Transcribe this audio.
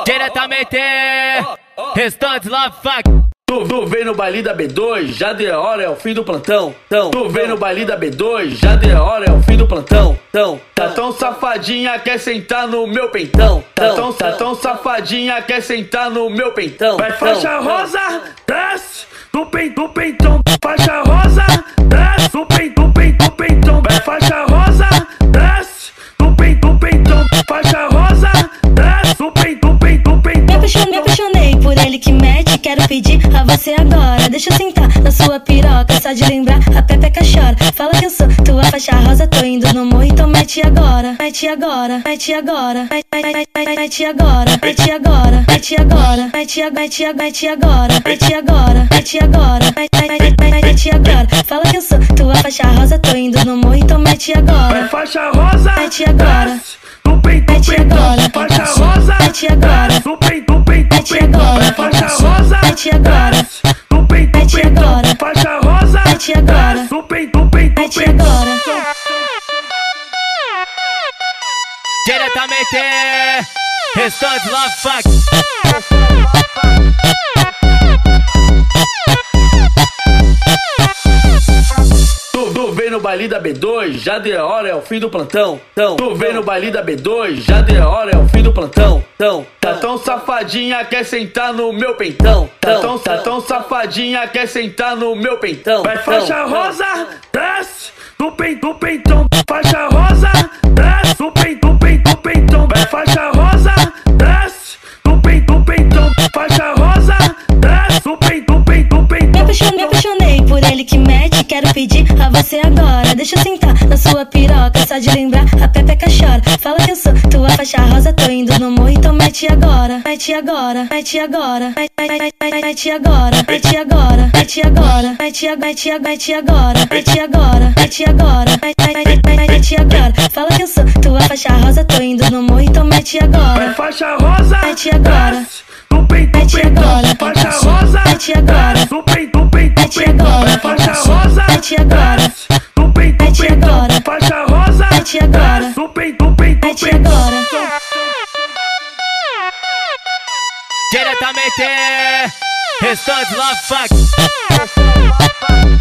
Diretamente, restantes love fuck. Tu vem no baile da B2, já de hora é o fim do plantão. Tu vem no baile da B2, já de hora é o fim do plantão. Tá tão safadinha, quer sentar no meu peitão. Tá tão safadinha, quer sentar no meu peitão. Vai faixa rosa, desce do peitão. Faixa rosa, desce do peitão. Vai faixa rosa, desce do peitão. Faixa rosa, desce do peitão. Me apaixonei por ele que mete. Quero pedir a você agora, deixa eu sentar na sua piroca. Só de lembrar a pepeca chora. Fala que eu sou tua faixa rosa. Tô indo no morro, então mete agora. Mete agora, mete agora. Mete agora, mete agora. Mete agora, mete agora. Mete agora, mete agora. Mete agora. Fala que eu sou tua faixa rosa. Tô indo no morro, então mete agora. Vai faixa rosa, mete agora. Do peitão. Mete agora, Faixa rosa, mete agora. do peitão. Mete agora, Faixa rosa, mete agora. do peitão. Mete agora, Faixa rosa, mete agora. do peitão. Mete agora. Diretamente, restantes love fuck. Tu vem no baile da B2, já de hora é o fim do plantão. Tu vem no baile da B2, já de hora é o fim do plantão. Tá tão safadinha, quer sentar no meu peitão. Tá tão safadinha, quer sentar no meu peitão. Vai faixa rosa, desce do peitão. Faixa rosa, desce do peitão. Vai faixa rosa, desce do peitão. Faixa rosa, desce do peitão. Me apaixonei por ele que mete. Quero pedir a você agora, deixa eu sentar na sua piroca. Só de lembrar a pepeca chora. Fala que eu sou tua faixa rosa. Tô indo no morro, então mete agora. Mete agora, mete agora. Mete agora, mete agora. Mete agora, mete agora. Mete agora, mete agora. Mete agora. Fala que eu sou tua faixa rosa. Tô indo no morro, então mete agora. Vai faixa rosa, mete agora. do peitão. Mete agora, Faixa rosa, mete agora. do peitão. Mete agora, Faixa rosa, mete agora. do peitão. Mete agora, Faixa rosa, mete agora. do peitão. Mete agora. Diretamente, restantes love fuck.